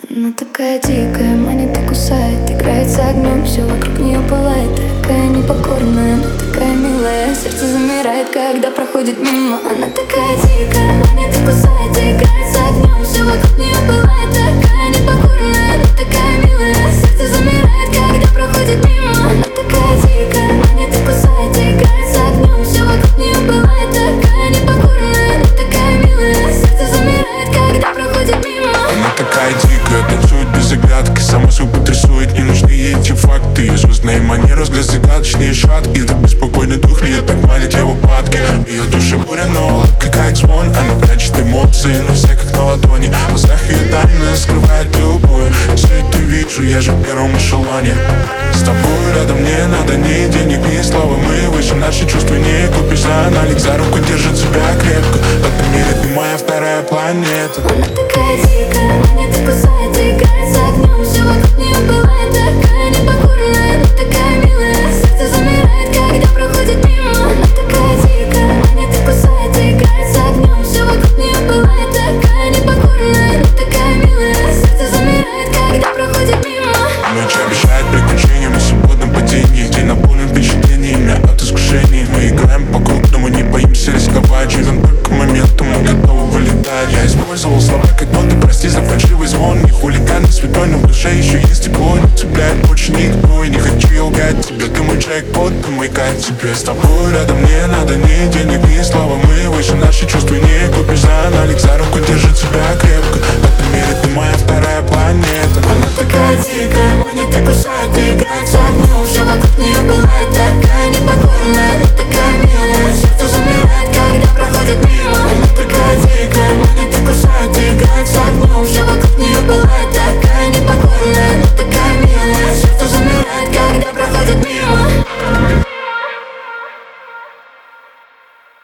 Она такая дикая, манит и кусает, играется огнем, все вокруг нее пылает. Такая непокорная, но такая милая, сердце замирает, когда проходит мимо. Она такая дикая, манит и кусает, играется огнем, все вокруг нее пылает. Такая непокорная, но такая милая, сердце замирает, когда проходит мимо. Она такая дикая, манит и кусает, играется огнем, все вокруг нее пылает. Такая непокорная, но такая милая, сердце замирает, когда проходит мимо. Она такая дикая, танцует без оглядки, сама собой потрясует, не нужны ей эти факты. Ее звездные манеры, взгляд загадочный и шаткий, так беспокойный дух льет, так манит я в упадке. Ее душа буря, но улыбка как звон, она прячет эмоции, но все как на ладони. В глазах ее тайна скрывает любую, все это вижу, я же в первом эшелоне. С тобой рядом не надо ни денег, ни славы, мы выше, наши чувства не купишь за аналик. За руку держит себя крепко, в этом мире ты моя вторая планета. Она такая дикая, манит и кусает, играется огнем, все вокруг нее пылает. Такая непокорная, но такая милая, сердце замирает, когда проходит мимо. Она такая дикая, манит и кусает, играется огнем, все вокруг нее пылает. Такая непокорная, но такая милая, сердце замирает, когда проходит мимо. Ночь обещает приключением и свободном падении, день наполнен впечатлениями от искушений. Мы играем по-крупному, не боимся рисковать, живем только моментом, мы готовы вылетать. Я использовал слова как ноты, прости за фальшивый звон. Не хулиган, не святой, но в душе еще есть тепло. Не цепляет больше никто, и не хочу я лгать тебе. Ты мой джекпот, ты мой кайф, тебе с тобой рядом не надо ни денег,